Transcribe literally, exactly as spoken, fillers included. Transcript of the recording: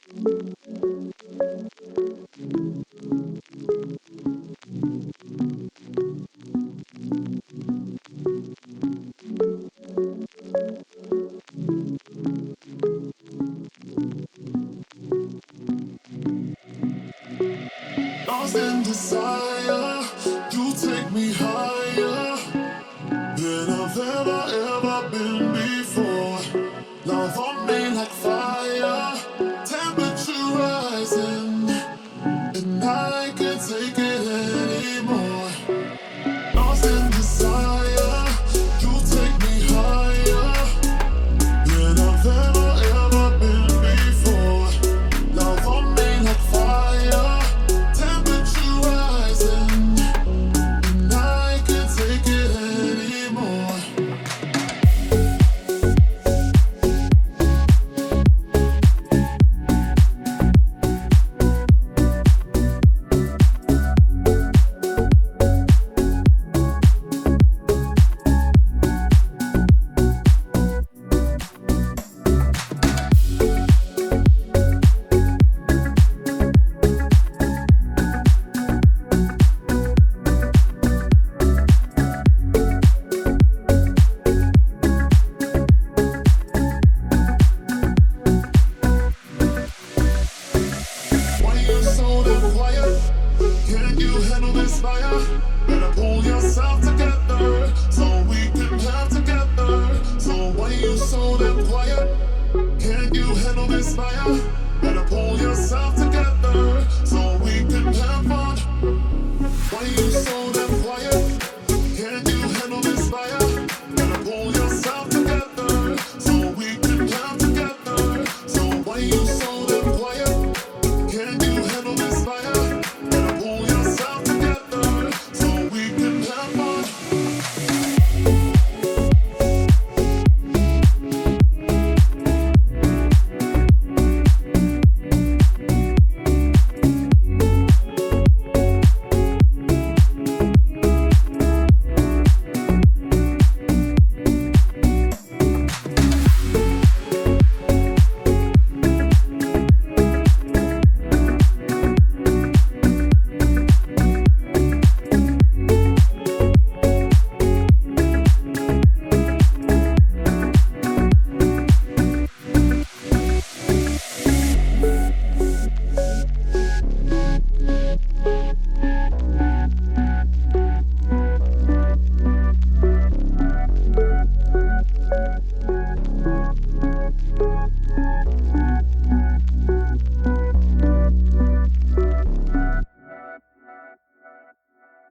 Lost in desire, you take me higher than I've ever, ever been before. Love on me like fire, temperature rising, and I can't take it anymore. Lost in desire, you take me higher than I've ever, ever been before. Love on me like fire, temperature rising, and I can't take it anymore. Why you so damn quiet? Can you handle this fire? Better pull yourself together so we can have together. So why you so damn quiet? Can you handle this fire? Better pull yourself together so we can have fun. Why you so damn quiet? Can you handle this fire? Better pull yourself together so we can have together. So why you so damn